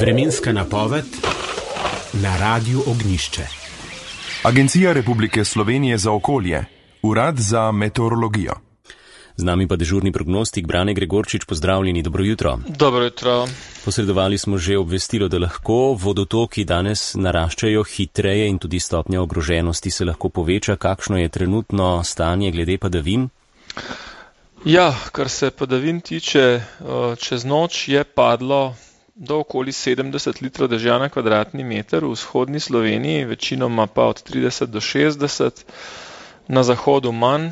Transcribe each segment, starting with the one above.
Vremenska napoved na Radiu Ognjišče. Agencija Republike Slovenije za okolje, Urad za meteorologijo. Z nami pa dežurni prognostik Brane Gregorčič, pozdravljeni, dobro jutro. Dobro jutro. Posredovali smo že obvestilo, da lahko vodotoki danes naraščajo hitreje in tudi stopnja ogroženosti se lahko poveča. Kakšno je trenutno stanje glede padavin? Ja, kar se padavin tiče, čez noč je padlo do okoli 70 litrov dežja na kvadratni meter v vzhodni Sloveniji, večinoma pa od 30 do 60, na zahodu manj.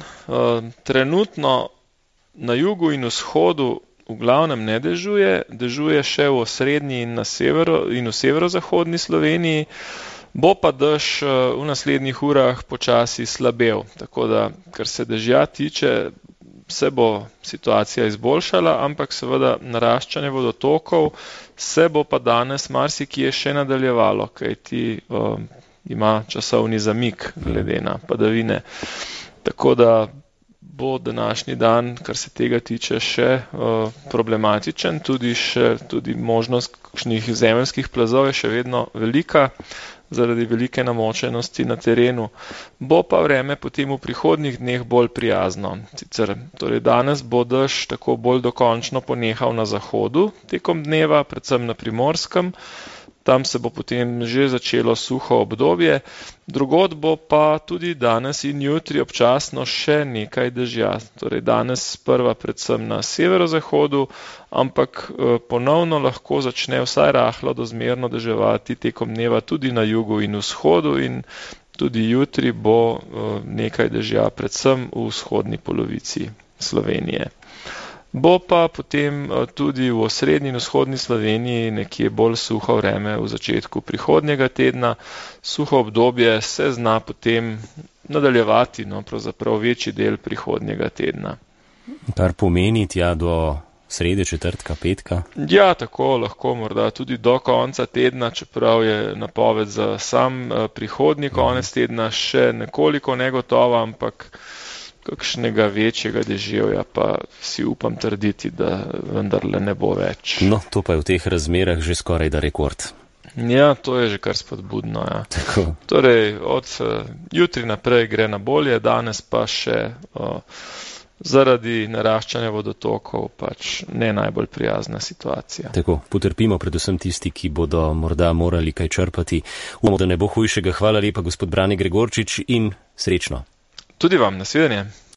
Trenutno na jugu in vzhodu v glavnem ne dežuje, dežuje še v osrednji in v severozahodni Sloveniji, bo pa dež v naslednjih urah počasi slabel. Tako da, kar se dežja tiče, se bo situacija izboljšala, ampak seveda naraščanje vodotokov se bo pa danes marsikje še nadaljevalo, kajti ima časovni zamik glede na padavine. Tako da bo današnji dan, kar se tega tiče, še problematičen, tudi možnost kakšnih zemeljskih plazov je še vedno velika, zaradi velike namočenosti na terenu. Bo pa vreme potem v prihodnjih dneh bolj prijazno. Sicer, torej danes bo dež tako bolj dokončno ponehal na zahodu tekom dneva, predvsem na Primorskem. Tam se bo potem že začelo suho obdobje. Drugod bo pa tudi danes in jutri občasno še nekaj dežja. Torej danes sprva predvsem na severozahodu, ampak ponovno lahko začne vsaj rahlo do zmerno deževati tekom dneva tudi na jugu in vzhodu in tudi jutri bo nekaj dežja predvsem v vzhodni polovici Slovenije. Bo pa potem tudi v osrednji in vzhodni Sloveniji nekje bolj suho vreme v začetku prihodnjega tedna. Suho obdobje se zna potem nadaljevati, pravzaprav večji del prihodnjega tedna. Kar pomeni tja do srede, četrtka, petka? Ja, tako lahko morda tudi do konca tedna, čeprav je napoved za sam prihodnji konec tedna še nekoliko negotova, ampak kakšnega večjega deževja pa si upam trditi, da vendarle ne bo več. No, to pa je v teh razmerah že skoraj da rekord. Ja, to je že kar spodbudno, ja. Tako. Torej, od jutri naprej gre na bolje, danes pa še zaradi naraščanja vodotokov pač ne najbolj prijazna situacija. Tako, potrpimo predvsem tisti, ki bodo morda morali kaj črpati. Upamo, da ne bo hujšega. Hvala lepa, gospod Brane Gregorčič, in srečno. Tudi vam, nasvidenje.